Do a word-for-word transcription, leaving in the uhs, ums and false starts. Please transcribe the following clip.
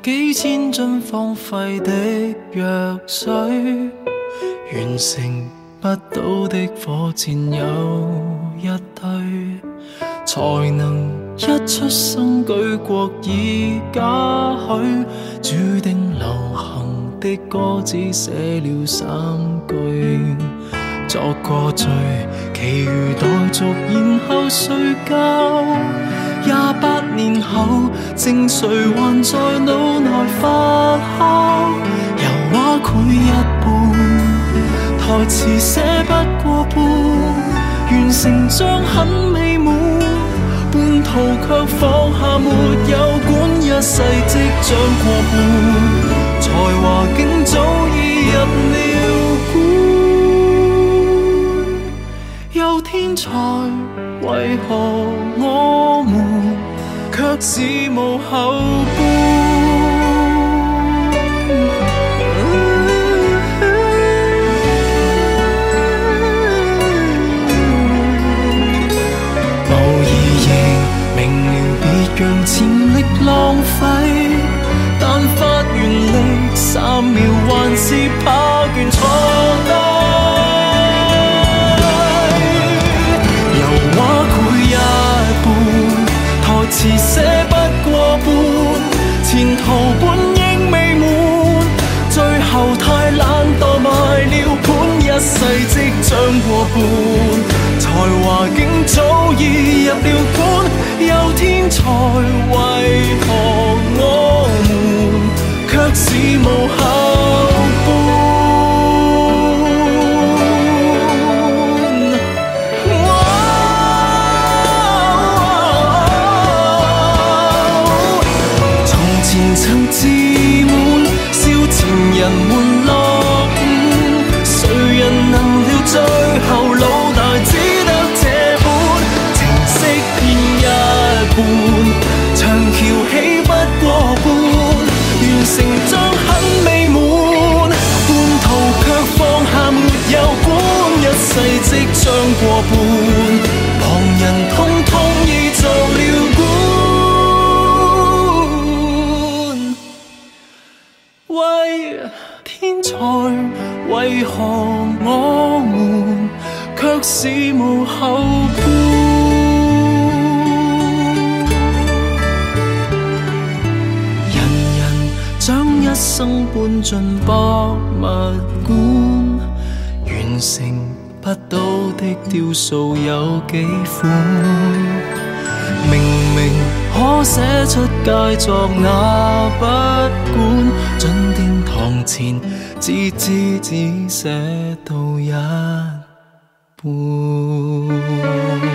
幾千樽荒廢的藥水，完成不到的火箭有一堆，才能一出生舉國已嘉許，注定流行的歌只寫了三句，作個序，其餘待續，然後睡覺。廿八年後，正誰還在腦內發酵？油畫繪一半，台詞寫不過半，完成章很美滿，半途卻放下沒有管，一世即將過半，才華竟早已入了棺。有天才，為何我們卻是無後半？讓潛力浪費，但發完力三秒還是怕倦坐低。油畫繪一半，台詞寫不過半，前途本應美滿，最後太懶惰賣了盤，一世即將過半，才華竟早已入了棺。有天才，為何我們卻是無後半？從前曾自滿，笑前人們落伍，誰人能料最後老大只得這般，情色偏一長橋起不過半，完成章很美滿，半途卻放下沒有管，一世即將過半，旁人通通已做了官。為天才，為何我們卻是無後半？將一生搬進博物館，完成不到的雕塑有幾款？明明可寫出佳作那不管，進殿堂前只知只寫到一半。